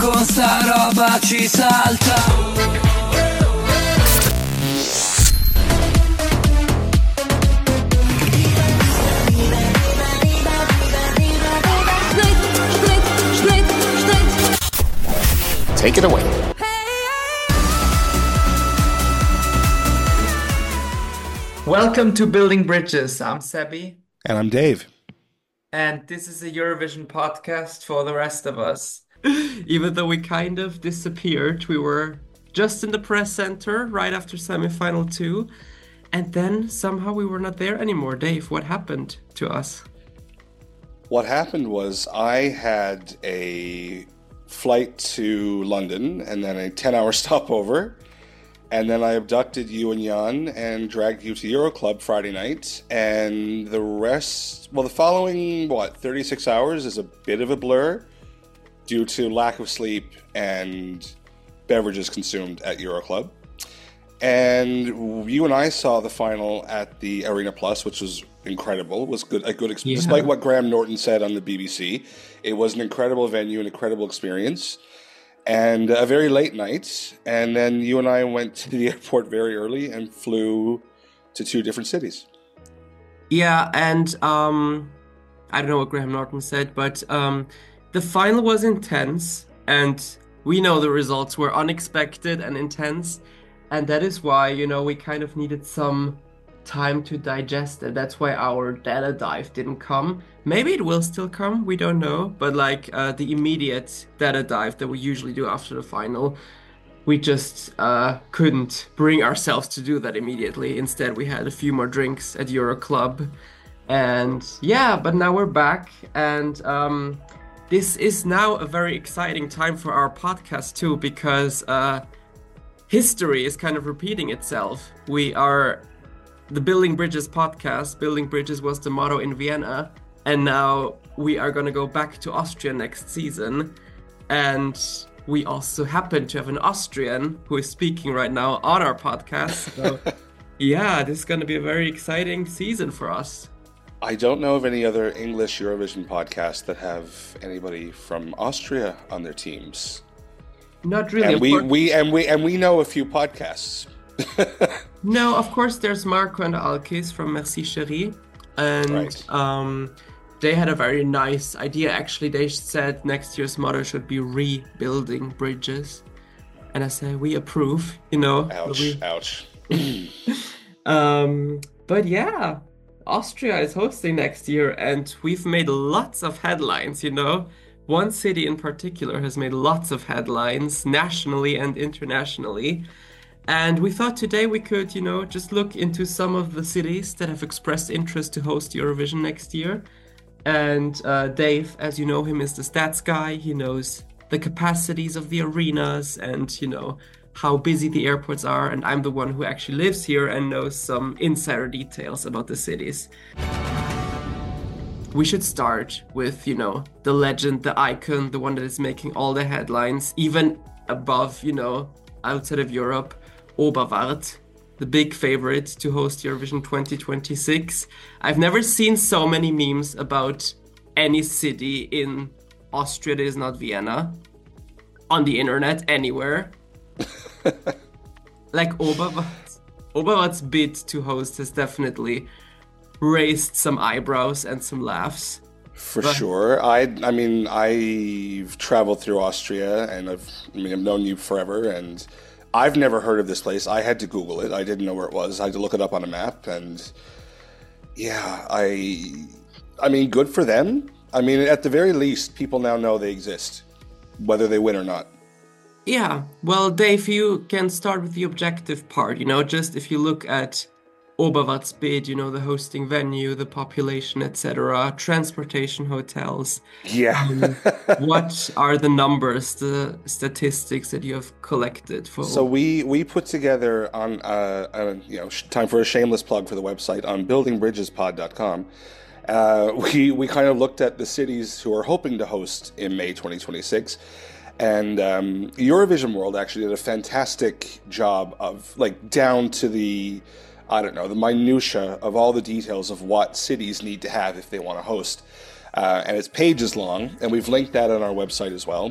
con sta roba ci salta. Take it away. Welcome to Building Bridges. I'm Sebi, And I'm Dave. and this is a Eurovision podcast for the rest of us. Even though we kind of disappeared, we were just in the press center right after semifinal 2, and then somehow we were not there anymore. Dave, what happened to us? What happened was I had a flight to London and then a 10-hour stopover. And then I abducted you and Jan and dragged you to Euroclub Friday night. And the rest, well, the following, 36 hours is a bit of a blur due to lack of sleep and beverages consumed at Euroclub. And you and I saw the final at the Arena Plus, which was incredible. It was good, a good experience. Despite what Graham Norton said on the BBC, it was an incredible venue, an incredible experience. And a very late night, and then you and I went to the airport very early and flew to 2 different cities. Yeah, and I don't know what Graham Norton said, but the final was intense, and we know the results were unexpected and intense, and that is why, we kind of needed some time to digest it. That's why our data dive didn't come. Maybe it will still come, we don't know, but the immediate data dive that we usually do after the final, we just couldn't bring ourselves to do that immediately. Instead, we had a few more drinks at Euroclub, and but now we're back, and this is now a very exciting time for our podcast too, because history is kind of repeating itself. We are the Building Bridges podcast. Building Bridges was the motto in Vienna, and now we are going to go back to Austria next season. And we also happen to have an Austrian who is speaking right now on our podcast. So this is going to be a very exciting season for us. I don't know of any other English Eurovision podcasts that have anybody from Austria on their teams. Not really. And we know a few podcasts. No, of course, there's Marco and Alkis from Merci Chérie, and they had a very nice idea. Actually, they said next year's motto should be rebuilding bridges, and I say we approve. Ouch. But yeah, Austria is hosting next year, and we've made lots of headlines. One city in particular has made lots of headlines nationally and internationally. And we thought today we could, just look into some of the cities that have expressed interest to host Eurovision next year. And Dave, as you know him, is the stats guy. He knows the capacities of the arenas and, how busy the airports are. And I'm the one who actually lives here and knows some insider details about the cities. We should start with, the legend, the icon, the one that is making all the headlines, even above, outside of Europe. Oberwart, the big favorite to host Eurovision 2026. I've never seen so many memes about any city in Austria that is not Vienna on the internet anywhere. Oberwart's bid to host has definitely raised some eyebrows and some laughs. For sure. I've traveled through Austria, and I've known you forever, and I've never heard of this place. I had to Google it. I didn't know where it was. I had to look it up on a map, and good for them. At the very least, people now know they exist, whether they win or not. Yeah, well, Dave, you can start with the objective part, just if you look at Oberwart's bid, the hosting venue, the population, etc., transportation, hotels. Yeah. What are the numbers, the statistics that you have collected for? So we put together on time for a shameless plug for the website on buildingbridgespod.com. We kind of looked at the cities who are hoping to host in May 2026. And Eurovision World actually did a fantastic job of down to the minutia of all the details of what cities need to have if they want to host. And it's pages long, and we've linked that on our website as well.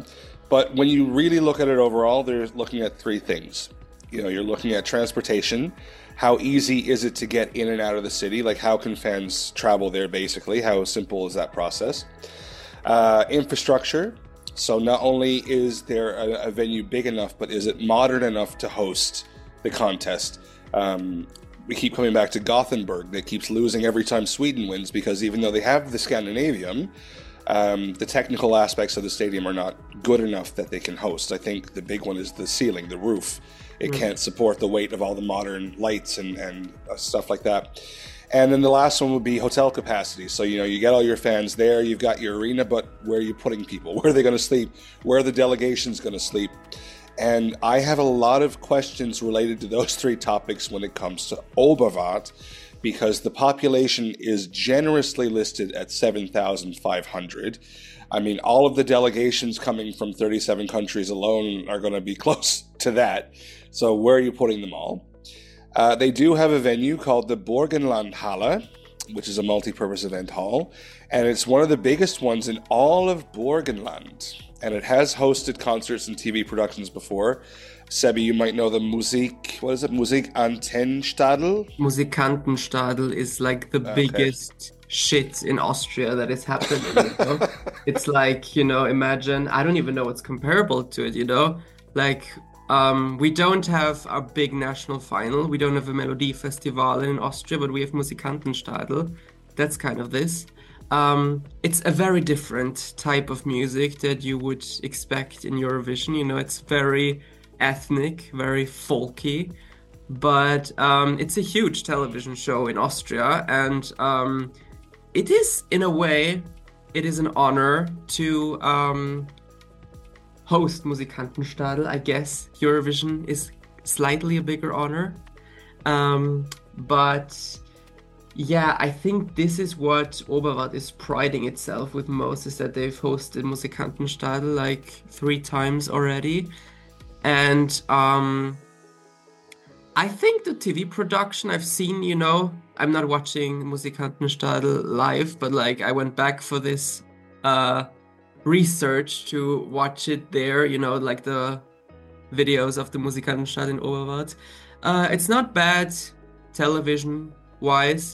But when you really look at it overall, they're looking at three things. You know, you're looking at transportation. How easy is it to get in and out of the city? Like, how can fans travel there, basically? How simple is that process? Infrastructure. So not only is there a venue big enough, but is it modern enough to host the contest? We keep coming back to Gothenburg that keeps losing every time Sweden wins, because even though they have the Scandinavium, the technical aspects of the stadium are not good enough that they can host. I think the big one is the ceiling, the roof. It can't support the weight of all the modern lights and stuff like that. And then the last one would be hotel capacity. So, you know, you get all your fans there, you've got your arena, but where are you putting people? Where are they going to sleep? Where are the delegations going to sleep? And I have a lot of questions related to those three topics when it comes to Oberwart, because the population is generously listed at 7,500. I mean, all of the delegations coming from 37 countries alone are going to be close to that. So where are you putting them all? They do have a venue called the Borgenlandhalle, which is a multi-purpose event hall, and it's one of the biggest ones in all of Borgenland. And it has hosted concerts and TV productions before. Sebi, you might know the Musikantenstadel? Musikantenstadel is like the biggest shit in Austria that is happening, you know? It's like, you know, imagine, I don't even know what's comparable to it, you know? Like, we don't have our big national final. We don't have a Melodiefestival in Austria, but we have Musikantenstadel. That's kind of this. It's a very different type of music that you would expect in Eurovision. You know, it's very ethnic, very folky, but it's a huge television show in Austria, and it is, in a way, it is an honor to host Musikantenstadel. I guess Eurovision is slightly a bigger honor, but yeah, I think this is what Oberwart is priding itself with most, is that they've hosted Musikantenstadel like 3 times already. And I think the TV production I've seen, you know, I'm not watching Musikantenstadel live, but like I went back for this research to watch it there, you know, like the videos of the Musikantenstadel in Oberwart. It's not bad television-wise,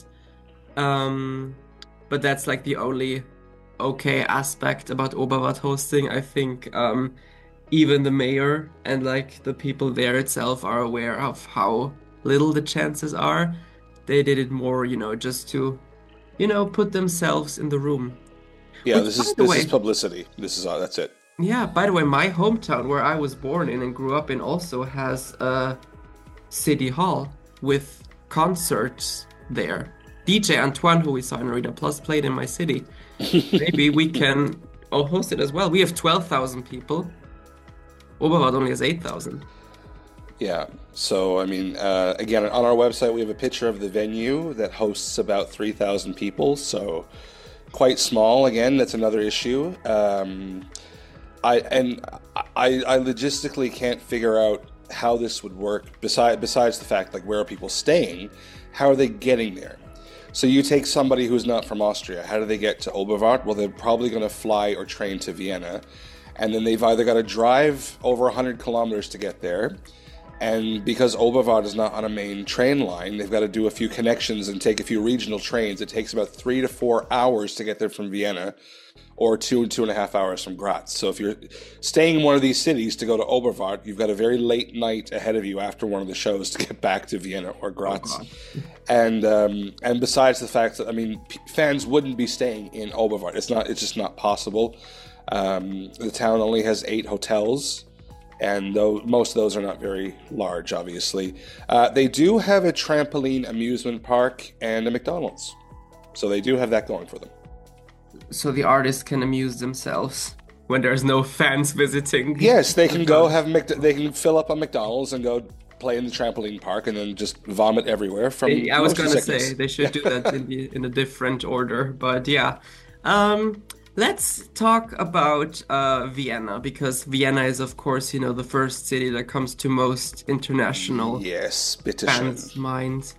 but that's like the only okay aspect about Oberwart hosting. I think even the mayor and like the people there itself are aware of how little the chances are. They did it more, you know, just to, you know, put themselves in the room. Yeah, Which, this is publicity. This is all. That's it. Yeah, by the way, my hometown where I was born in and grew up in also has a city hall with concerts there. DJ Antoine, who we saw in Arena Plus, played in my city. Maybe we can host it as well. We have 12,000 people. Oberwart only has 8,000. Yeah, so I mean, again, on our website we have a picture of the venue that hosts about 3,000 people, so quite small. Again, that's another issue. I logistically can't figure out how this would work. Besides the fact, like, where are people staying? How are they getting there? So you take somebody who's not from Austria. How do they get to Oberwart? Well, they're probably going to fly or train to Vienna, and then they've either got to drive over 100 kilometers to get there. And because Oberwart is not on a main train line, they've got to do a few connections and take a few regional trains. It takes about 3 to 4 hours to get there from Vienna, or 2.5 hours from Graz. So if you're staying in one of these cities to go to Oberwart, you've got a very late night ahead of you after one of the shows to get back to Vienna or Graz. Oh, and besides the fact that, I mean, fans wouldn't be staying in Oberwart. It's just not possible. The town only has 8 hotels. And though most of those are not very large, obviously. They do have a trampoline amusement park and a McDonald's. So they do have that going for them. So the artists can amuse themselves when there's no fans visiting. Yes, they can go they can fill up on McDonald's and go play in the trampoline park and then just vomit everywhere from I was going to say they should do that in a different order, but yeah. Let's talk about Vienna, because Vienna is, of course, you know, the first city that comes to most international fans' minds.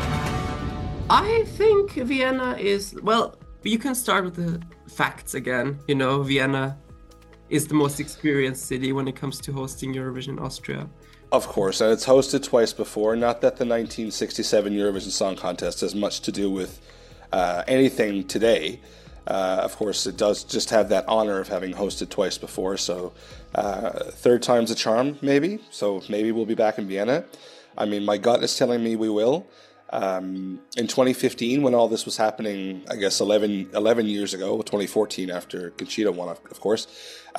I think Vienna is, well, you can start with the facts again. You know, Vienna is the most experienced city when it comes to hosting Eurovision Austria. Of course, and it's hosted twice before. Not that the 1967 Eurovision Song Contest has much to do with anything today. Of course, it does just have that honor of having hosted twice before, so third time's a charm, maybe. So maybe we'll be back in Vienna. I mean, my gut is telling me we will. In 2015, when all this was happening, I guess 11 years ago, 2014, after Conchita won, of course,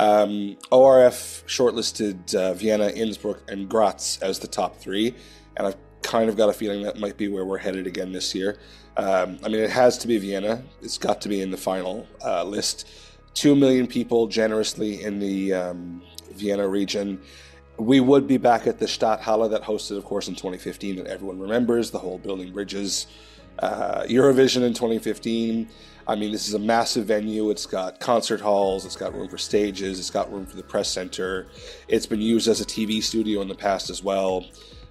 ORF shortlisted Vienna, Innsbruck, and Graz as the top three, and I've kind of got a feeling that might be where we're headed again this year. I mean, it has to be Vienna. It's got to be in the final list. 2 million people generously in the Vienna region. We would be back at the Stadthalle that hosted, of course, in 2015 that everyone remembers, the whole building bridges. Eurovision in 2015. I mean, this is a massive venue. It's got concert halls. It's got room for stages. It's got room for the press center. It's been used as a TV studio in the past as well.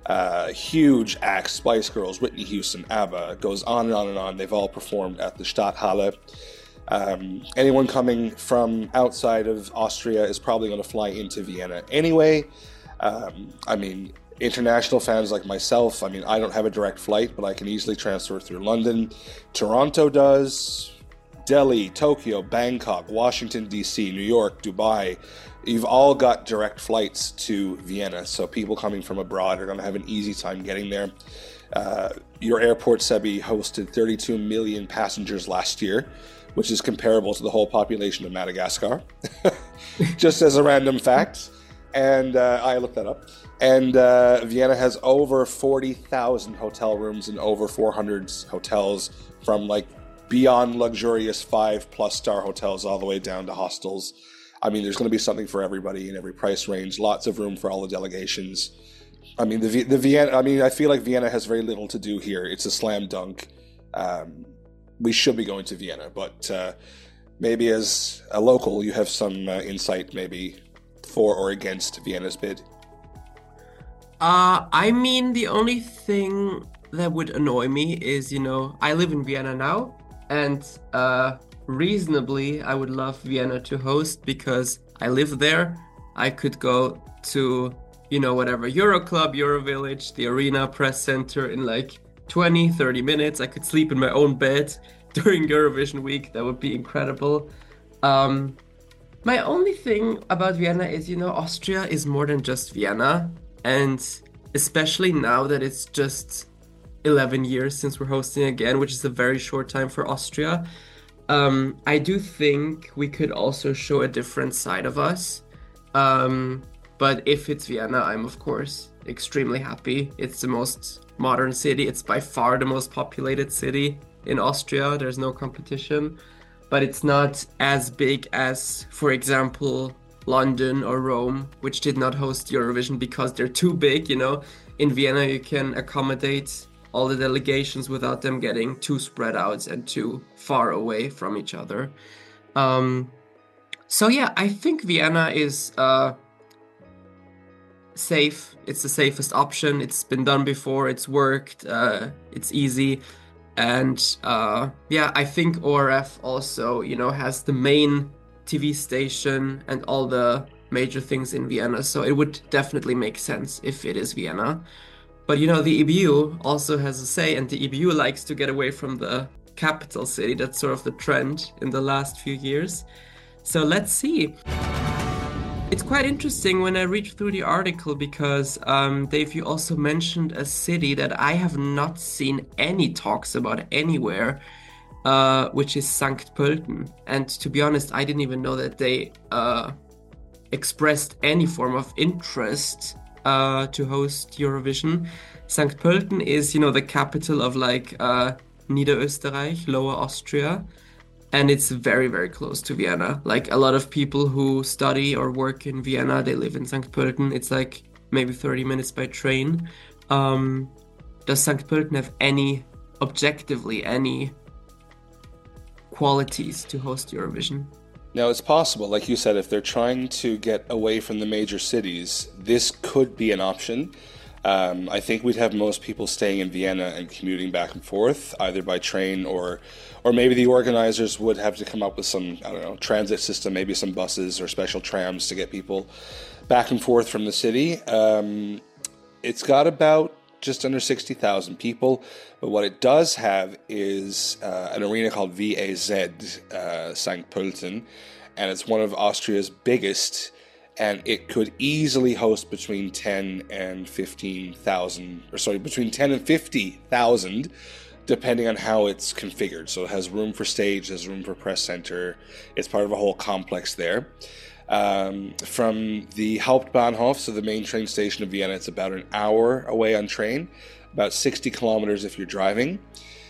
Huge acts, Spice Girls, Whitney Houston, ABBA, it goes on and on and on. They've all performed at the Stadthalle. Anyone coming from outside of Austria is probably going to fly into Vienna anyway. I mean, international fans like myself, I mean, I don't have a direct flight, but I can easily transfer through London. Toronto does. Delhi, Tokyo, Bangkok, Washington, D.C., New York, Dubai. You've all got direct flights to Vienna, so people coming from abroad are going to have an easy time getting there. Your airport, Sebi, hosted 32 million passengers last year, which is comparable to the whole population of Madagascar, just as a random fact. And I looked that up. And Vienna has over 40,000 hotel rooms and over 400 hotels, from like beyond luxurious 5+ star hotels all the way down to hostels. I mean, there's going to be something for everybody in every price range. Lots of room for all the delegations. I mean, the Vienna. I mean, I feel like Vienna has very little to do here. It's a slam dunk. We should be going to Vienna, but maybe as a local, you have some insight, maybe for or against Vienna's bid. I mean, the only thing that would annoy me is, I live in Vienna now, and reasonably, I would love Vienna to host because I live there. I could go to, whatever, Euroclub, Eurovillage, the Arena Press Center in like 20, 30 minutes. I could sleep in my own bed during Eurovision week. That would be incredible. My only thing about Vienna is, Austria is more than just Vienna. And especially now that it's just 11 years since we're hosting again, which is a very short time for Austria. I do think we could also show a different side of us. But if it's Vienna, I'm of course extremely happy. It's the most modern city. It's by far the most populated city in Austria. There's no competition. But it's not as big as, for example, London or Rome, which did not host Eurovision because they're too big, In Vienna, you can accommodate all the delegations without them getting too spread out and too far away from each other. So yeah, I think Vienna is safe. It's the safest option. It's been done before. It's worked. It's easy. And I think ORF also, has the main TV station and all the major things in Vienna. So it would definitely make sense if it is Vienna. But, the EBU also has a say, and the EBU likes to get away from the capital city. That's sort of the trend in the last few years. So let's see. It's quite interesting when I read through the article because, Dave, you also mentioned a city that I have not seen any talks about anywhere, which is St. Pölten. And to be honest, I didn't even know that they expressed any form of interest to host Eurovision. St. Pölten is, the capital of Niederösterreich, Lower Austria. And it's very, very close to Vienna. Like a lot of people who study or work in Vienna, they live in St. Pölten. It's like maybe 30 minutes by train. Does St. Pölten have objectively any qualities to host Eurovision? Now, it's possible, like you said, if they're trying to get away from the major cities, this could be an option. I think we'd have most people staying in Vienna and commuting back and forth, either by train or maybe the organizers would have to come up with some, I don't know, transit system, maybe some buses or special trams to get people back and forth from the city. It's got about just under 60,000 people, but what it does have is an arena called VAZ, St. Pölten, and it's one of Austria's biggest, and it could easily host between 10 and 15,000, or sorry, between 10 and 50,000, depending on how it's configured. So it has room for stage, there's room for press center. It's part of a whole complex there. From the Hauptbahnhof, so the main train station of Vienna, it's about an hour away on train, about 60 kilometers if you're driving.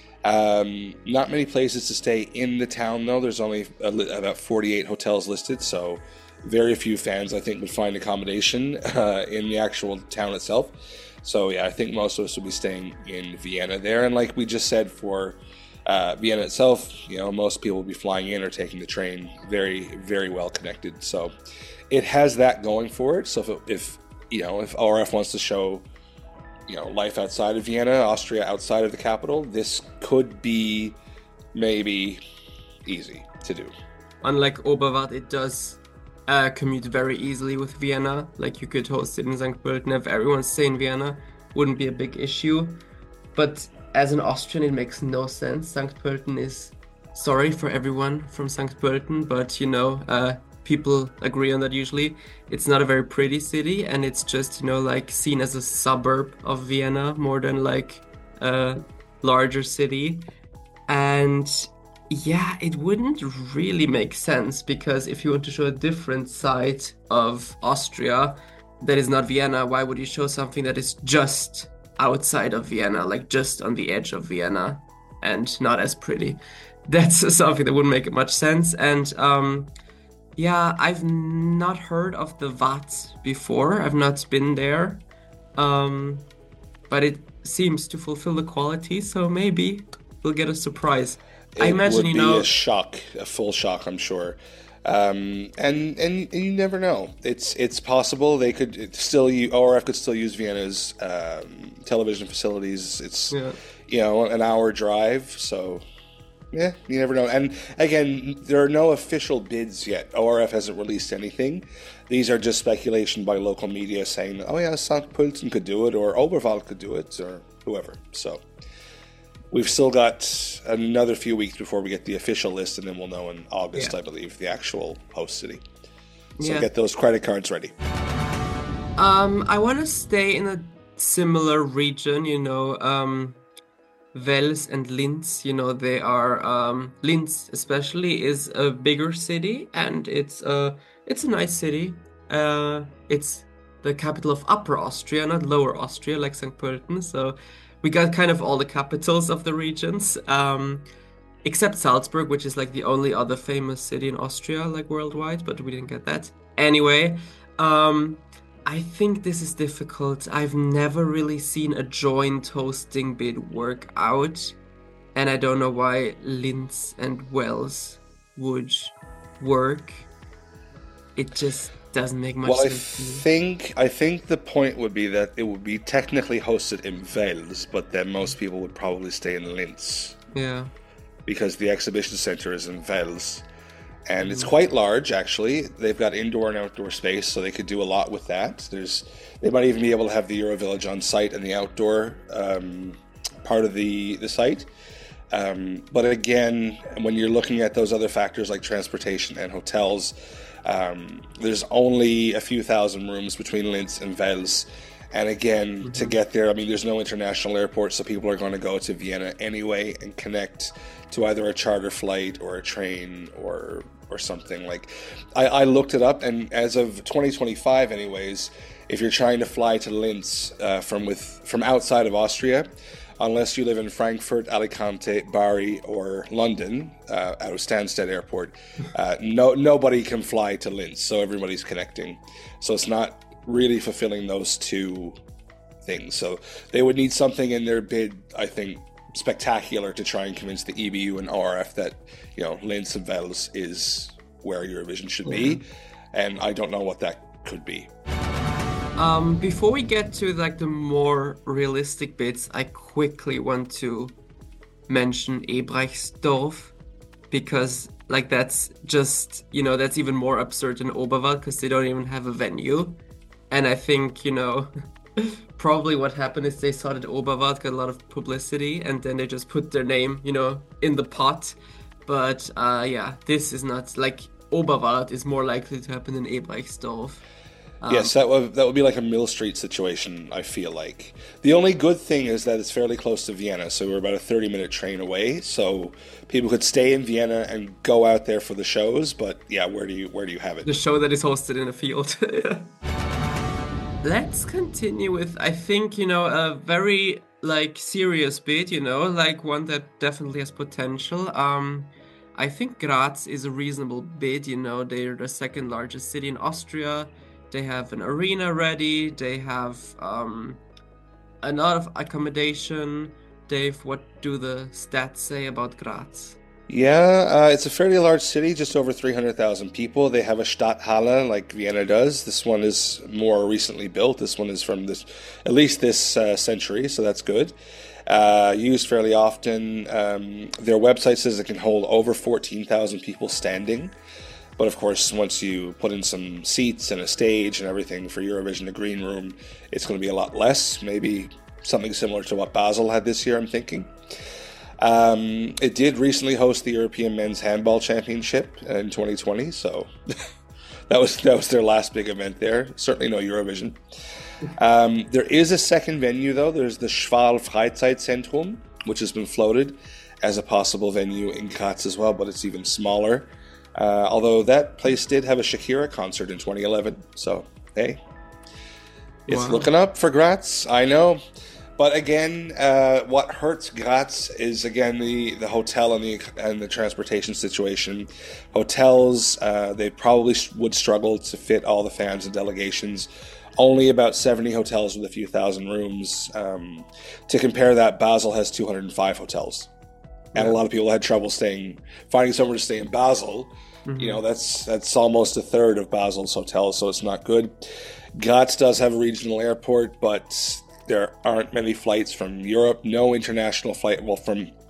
Not many places to stay in the town, though. There's only about 48 hotels listed, so very few fans, I think, would find accommodation in the actual town itself. So, yeah, I think most of us will be staying in Vienna there. And like we just said, for Vienna itself, you know, most people will be flying in or taking the train. Very, very well connected. So it has that going for it. So if ORF wants to show, you know, life outside of Vienna, Austria outside of the capital, this could be maybe easy to do. Unlike Oberwart, it does commute very easily with Vienna. Like, you could host it in St. Pölten. If everyone stay in Vienna, wouldn't be a big issue. But as an Austrian, it makes no sense. St. Pölten is, sorry for everyone from St. Pölten, but you know, people agree on that usually. It's not a very pretty city, and it's just, you know, like seen as a suburb of Vienna more than like a larger city. And yeah, it wouldn't really make sense, because if you want to show a different side of Austria that is not Vienna, why would you show something that is just outside of Vienna, like just on the edge of Vienna and not as pretty? That's something that wouldn't make much sense. And yeah, I've not heard of the VAT before. I've not been there, but it seems to fulfill the quality, so maybe we'll get a surprise. I imagine, would be a shock, a full shock, I'm sure. And you never know. It's possible they could still ORF could still use Vienna's television facilities. It's you know, an hour drive, so yeah, you never know. And again, there are no official bids yet. ORF hasn't released anything. These are just speculation by local media saying, oh yeah, St. Pölten could do it, or Oberwald could do it, or whoever. So we've still got another few weeks before we get the official list, and then we'll know in August, I believe, the actual host city. So get those credit cards ready. I want to stay in a similar region, you know, Wels and Linz, you know, they are, Linz especially is a bigger city, and it's a nice city. It's the capital of Upper Austria, not Lower Austria, like St. Pölten, so we got kind of all the capitals of the regions, except Salzburg, which is like the only other famous city in Austria, like worldwide, but we didn't get that. Anyway, I think this is difficult. I've never really seen a joint hosting bid work out, and I don't know why Linz and Wels would work. It just doesn't make much sense to me. I think the point would be that it would be technically hosted in Wels, but then most people would probably stay in Linz. Yeah. Because the exhibition center is in Wels. And it's quite large, actually. They've got indoor and outdoor space, so they could do a lot with that. They might even be able to have the Euro Village on site and the outdoor part of the site. But again, when you're looking at those other factors like transportation and hotels, there's only a few thousand rooms between Linz and Wels. And again, to get there, I mean, there's no international airport, so people are going to go to Vienna anyway and connect to either a charter flight or a train or something. Like, I looked it up, and as of 2025 anyways, if you're trying to fly to Linz from outside of Austria, unless you live in Frankfurt, Alicante, Bari, or London, out of Stansted Airport, nobody can fly to Linz, so everybody's connecting. So it's not really fulfilling those two things. So they would need something in their bid, I think, spectacular to try and convince the EBU and ORF that, you know, Linz and Wels is where Eurovision should be. And I don't know what that could be. Before we get to like the more realistic bits, I quickly want to mention Ebrechtsdorf because like that's just, that's even more absurd than Oberwald because they don't even have a venue. And I think, probably what happened is they saw that Oberwald got a lot of publicity and then they just put their name, in the pot. But yeah, this is not like Oberwald is more likely to happen than Ebrechtsdorf. Yes, that would be like a Mill Street situation, I feel like. The only good thing is that it's fairly close to Vienna, so we're about a 30-minute train away, so people could stay in Vienna and go out there for the shows, but yeah, where do you have it? The show that is hosted in a field. Let's continue with, I think, a very like serious bit, like one that definitely has potential. I think Graz is a reasonable bid, they're the second largest city in Austria. They have an arena ready. They have a lot of accommodation. Dave, what do the stats say about Graz? Yeah, it's a fairly large city, just over 300,000 people. They have a Stadthalle like Vienna does. This one is more recently built. This one is from at least this century, so that's good. Used fairly often. Their website says it can hold over 14,000 people standing. But of course, once you put in some seats and a stage and everything for Eurovision, the green room, it's going to be a lot less. Maybe something similar to what Basel had this year, I'm thinking. It did recently host the European Men's Handball Championship in 2020, so that was their last big event there. Certainly no Eurovision. There is a second venue, though. There's the Schwal Freizeitzentrum, which has been floated as a possible venue in Graz as well, but it's even smaller. Although that place did have a Shakira concert in 2011, so hey, it's looking up for Graz, I know. But again, what hurts Graz is again the hotel and the transportation situation. Hotels, they probably would struggle to fit all the fans and delegations. Only about 70 hotels with a few thousand rooms. To compare that, Basel has 205 hotels. And a lot of people had trouble finding somewhere to stay in Basel. Mm-hmm. That's almost a third of Basel's hotels, so it's not good. Graz does have a regional airport, but there aren't many flights from Europe. No international flight. No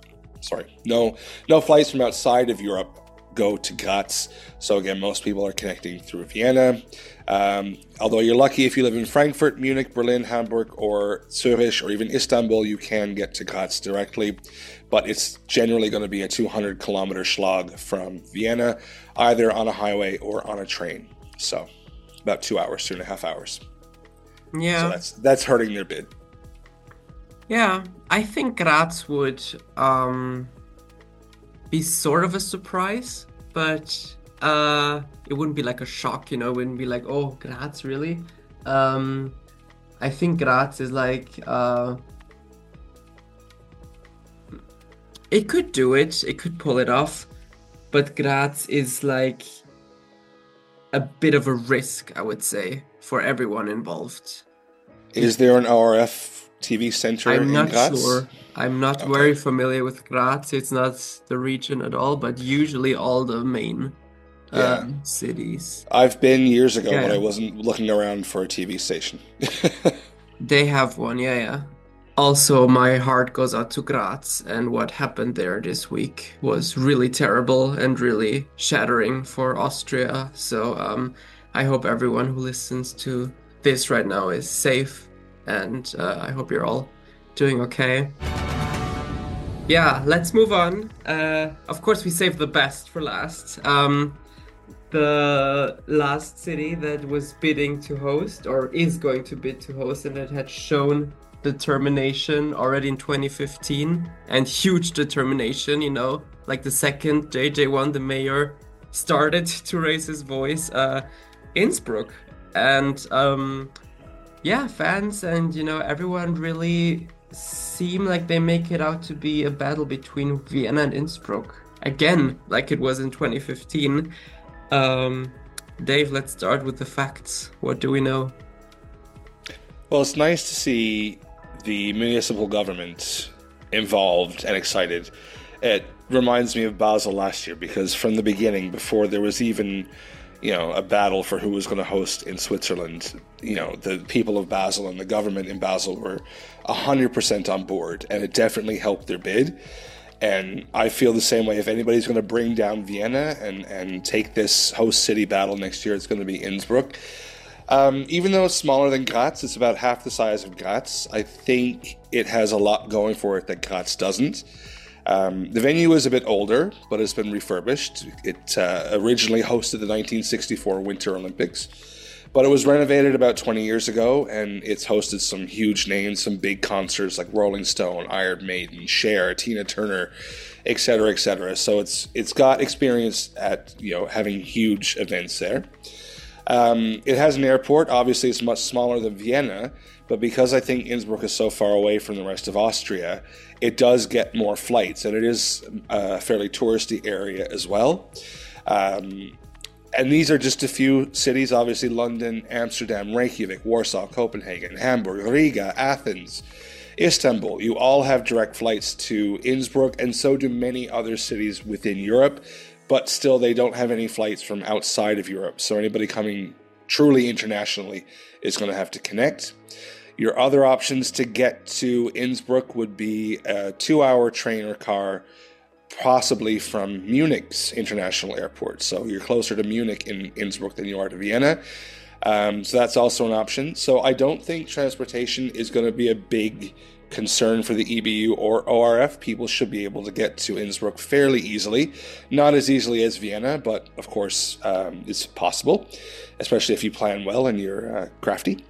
flights from outside of Europe go to Graz. So again, most people are connecting through Vienna. Although you're lucky if you live in Frankfurt, Munich, Berlin, Hamburg, or Zurich, or even Istanbul, you can get to Graz directly. But it's generally going to be a 200-kilometer slog from Vienna, either on a highway or on a train. So about 2 hours, 2.5 hours. Yeah. So that's hurting their bid. Yeah, I think Graz would be sort of a surprise, but it wouldn't be like a shock, It wouldn't be like, oh, Graz, really? I think Graz is like... it could do it. It could pull it off. But Graz is like a bit of a risk, I would say, for everyone involved. Is there an ORF TV center in Graz? I'm not sure. I'm not very familiar with Graz. It's not the region at all, but usually all the main cities. I've been years ago, but I wasn't looking around for a TV station. They have one, yeah. Also, my heart goes out to Graz, and what happened there this week was really terrible and really shattering for Austria. So I hope everyone who listens to this right now is safe, and I hope you're all doing okay. Yeah, let's move on. Of course, we saved the best for last. The last city that was bidding to host, or is going to bid to host, and that had shown determination already in 2015, and huge determination, like the second JJ1, the mayor, started to raise his voice, Innsbruck. And fans and everyone really seem like they make it out to be a battle between Vienna and Innsbruck again, like it was in 2015. Dave, let's start with the facts. What do we know? Well, it's nice to see the municipal government involved and excited. It reminds me of Basel last year, because from the beginning, before there was even a battle for who was going to host in Switzerland, the people of Basel and the government in Basel were 100% on board, and it definitely helped their bid. And I feel the same way. If anybody's going to bring down Vienna and take this host city battle next year, it's going to be Innsbruck. Even though it's smaller than Graz, it's about half the size of Graz. I think it has a lot going for it that Graz doesn't. The venue is a bit older, but it's been refurbished. It originally hosted the 1964 Winter Olympics, but it was renovated about 20 years ago, and it's hosted some huge names, some big concerts like Rolling Stone, Iron Maiden, Cher, Tina Turner, etc., etc. So it's got experience at having huge events there. It has an airport. Obviously, it's much smaller than Vienna, but because I think Innsbruck is so far away from the rest of Austria, it does get more flights, and it is a fairly touristy area as well. And these are just a few cities, obviously London, Amsterdam, Reykjavik, Warsaw, Copenhagen, Hamburg, Riga, Athens, Istanbul. You all have direct flights to Innsbruck, and so do many other cities within Europe. But still, they don't have any flights from outside of Europe. So anybody coming truly internationally is going to have to connect. Your other options to get to Innsbruck would be a 2-hour train or car, possibly from Munich's international airport. So you're closer to Munich in Innsbruck than you are to Vienna. So that's also an option. So I don't think transportation is going to be a big concern for the EBU or ORF. People should be able to get to Innsbruck fairly easily. Not as easily as Vienna, but of course it's possible, especially if you plan well and you're crafty.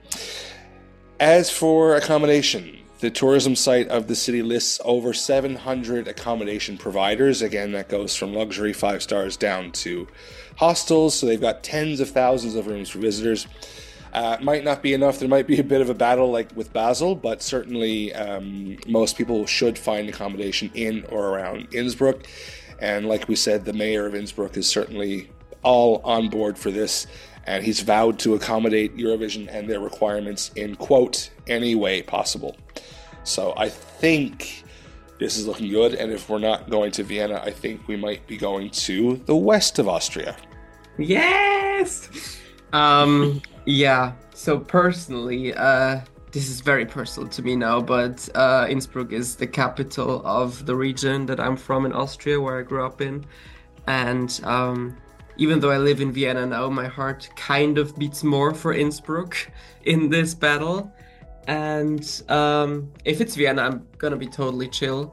As for accommodation, the tourism site of the city lists over 700 accommodation providers. Again, that goes from luxury 5 stars down to hostels, so they've got tens of thousands of rooms for visitors. Might not be enough. There might be a bit of a battle like with Basel, but certainly most people should find accommodation in or around Innsbruck. And like we said, the mayor of Innsbruck is certainly all on board for this, and he's vowed to accommodate Eurovision and their requirements in, quote, any way possible. So I think this is looking good, and if we're not going to Vienna, I think we might be going to the west of Austria. Yes! Yeah, so personally, this is very personal to me now, but Innsbruck is the capital of the region that I'm from in Austria, where I grew up in. And even though I live in Vienna now, my heart kind of beats more for Innsbruck in this battle. And if it's Vienna, I'm gonna be totally chill.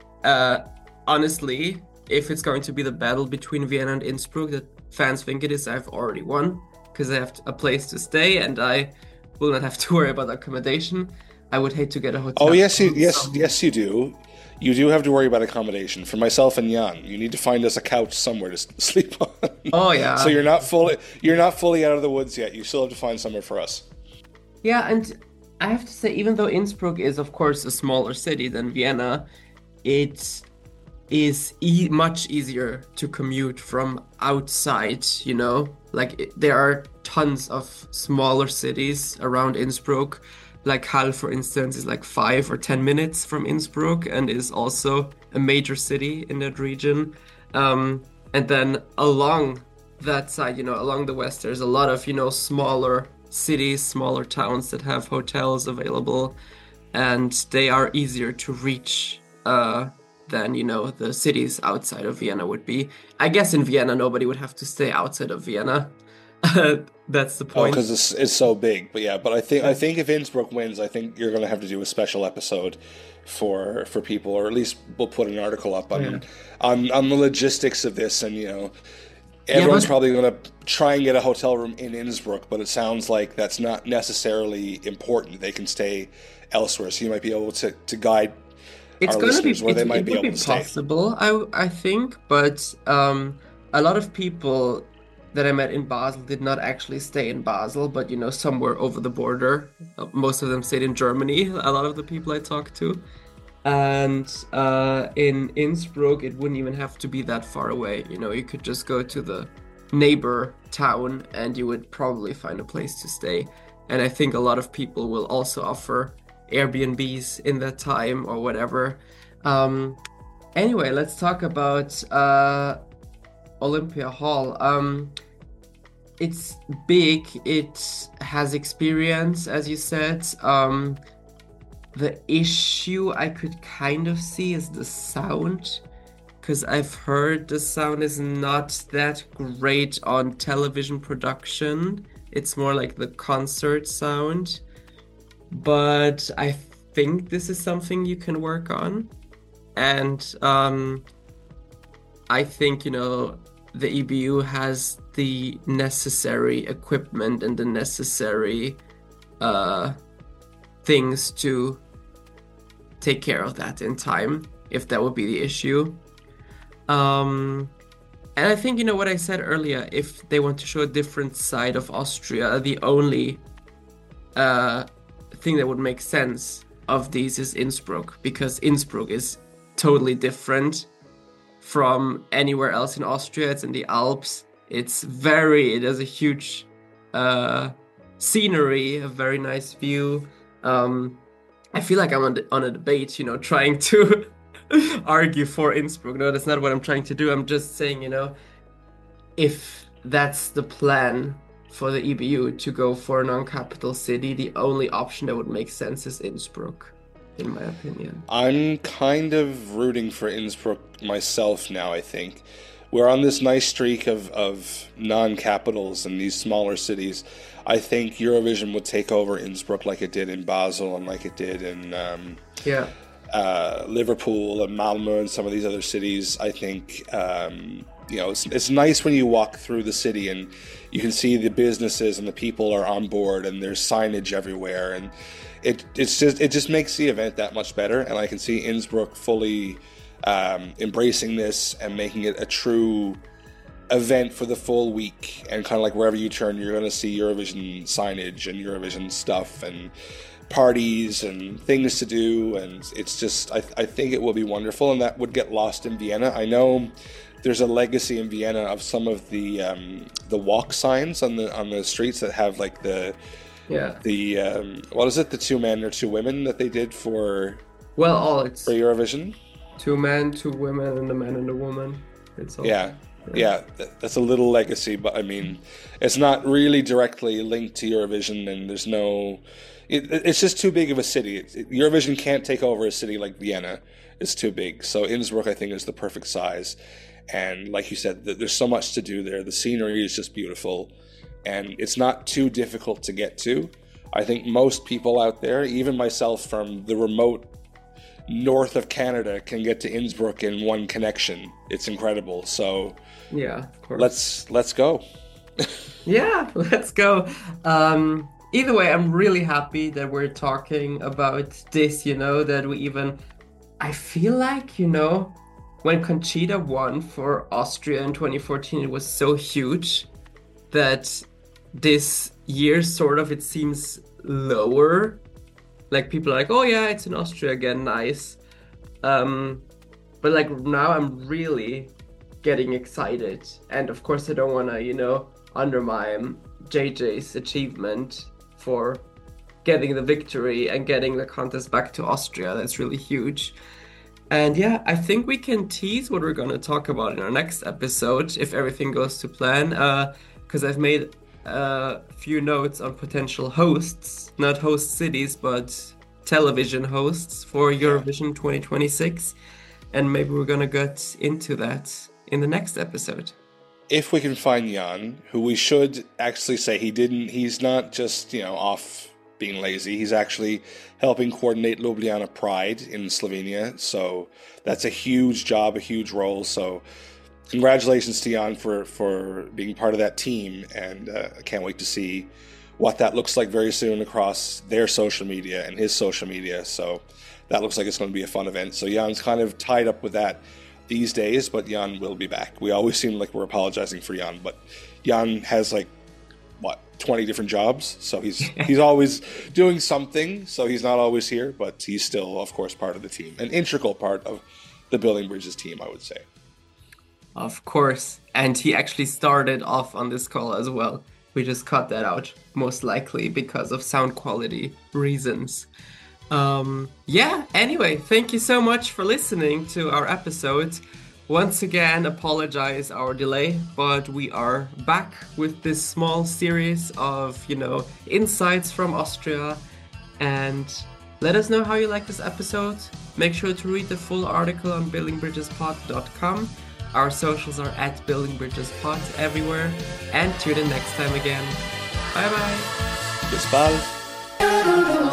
Honestly, if it's going to be the battle between Vienna and Innsbruck that fans think it is, I've already won, because I have a place to stay and I will not have to worry about accommodation. I would hate to get a hotel. Oh, yes, you do. You do have to worry about accommodation. For myself and Jan, you need to find us a couch somewhere to sleep on. Oh yeah. So you're not fully out of the woods yet. You still have to find somewhere for us. Yeah, and I have to say, even though Innsbruck is of course a smaller city than Vienna, it is much easier to commute from outside, Like, there are tons of smaller cities around Innsbruck. Like Hall, for instance, is like 5 or 10 minutes from Innsbruck and is also a major city in that region. And then along that side, along the west, there's a lot of, smaller cities, smaller towns that have hotels available, and they are easier to reach than, the cities outside of Vienna would be. I guess in Vienna, nobody would have to stay outside of Vienna. That's the point. Because it's so big. But I think if Innsbruck wins, I think you're going to have to do a special episode for people, or at least we'll put an article up on the logistics of this. And everyone's probably going to try and get a hotel room in Innsbruck, but it sounds like that's not necessarily important. They can stay elsewhere, so you might be able to guide our listeners where they might be able to stay. It's possible, I think, but a lot of people that I met in Basel did not actually stay in Basel, but somewhere over the border. Most of them stayed in Germany, a lot of the people I talked to. And in Innsbruck, it wouldn't even have to be that far away. You could just go to the neighbor town and you would probably find a place to stay. And I think a lot of people will also offer Airbnbs in that time or whatever. Anyway, let's talk about Olympia Hall. it's big. It has experience, as you said. The issue I could kind of see is the sound, because I've heard the sound is not that great on television production. It's more like the concert sound. But I think this is something you can work on. And I think, the EBU has the necessary equipment and the necessary things to take care of that in time, if that would be the issue. And I think, what I said earlier, if they want to show a different side of Austria, the only thing that would make sense of these is Innsbruck, because Innsbruck is totally different from anywhere else in Austria. It's in the Alps. It has a huge scenery, a very nice view. I feel like I'm on a debate, trying to argue for Innsbruck. No, that's not what I'm trying to do. I'm just saying, if that's the plan for the EBU to go for a non-capital city, the only option that would make sense is Innsbruck, in my opinion. I'm kind of rooting for Innsbruck myself now, I think. We're on this nice streak of non-capitals in these smaller cities. I think Eurovision would take over Innsbruck like it did in Basel and like it did in Liverpool and Malmö and some of these other cities. I think it's nice when you walk through the city and you can see the businesses and the people are on board and there's signage everywhere, and it just makes the event that much better. And I can see Innsbruck fully embracing this and making it a true event for the full week, and kind of like wherever you turn you're going to see Eurovision signage and Eurovision stuff and parties and things to do, and it's just I think it will be wonderful, and that would get lost in Vienna. I know there's a legacy in Vienna of some of the walk signs on the streets that have like the what is it, the 2 men or 2 women that they did for Eurovision. 2 men, 2 women, and a man and a woman. It's all, yeah, that's a little legacy, but I mean, it's not really directly linked to Eurovision, and there's no. It's just too big of a city. Eurovision can't take over a city like Vienna. It's too big. So Innsbruck, I think, is the perfect size. And like you said, there's so much to do there. The scenery is just beautiful, and it's not too difficult to get to. I think most people out there, even myself from the remote north of Canada, can get to Innsbruck in one connection. It's incredible. So yeah, of course. Let's go. Yeah, let's go. Either way, I'm really happy that we're talking about this, that we even, I feel like, when Conchita won for Austria in 2014, it was so huge that this year it seems lower. Like, people are like, oh yeah, it's in Austria again, nice. But like now I'm really getting excited. And of course I don't want to, undermine JJ's achievement for getting the victory and getting the contest back to Austria. That's really huge. And yeah, I think we can tease what we're going to talk about in our next episode, if everything goes to plan, because I've made a few notes on potential hosts, not host cities, but television hosts for Eurovision 2026. And maybe we're going to get into that in the next episode. If we can find Jan, who we should actually say he's not just, off being lazy. He's actually helping coordinate Ljubljana Pride in Slovenia. So that's a huge job, a huge role. So congratulations to Jan for being part of that team. And I can't wait to see what that looks like very soon across their social media and his social media. So that looks like it's going to be a fun event. So Jan's kind of tied up with that these days, but Jan will be back. We always seem like we're apologizing for Jan, but Jan has 20 different jobs, so he's always doing something, so he's not always here, but he's still, of course, part of the team, an integral part of the Building Bridges team, I would say. Of course, and he actually started off on this call as well. We just cut that out, most likely because of sound quality reasons. Anyway, thank you so much for listening to our episode. once again apologize our delay, but we are back with this small series of, insights from Austria. And let us know how you like this episode. Make sure to read the full article on buildingbridgespod.com. Our socials are at buildingbridgespod everywhere. And tune in next time again. Bye bye. Bis bald.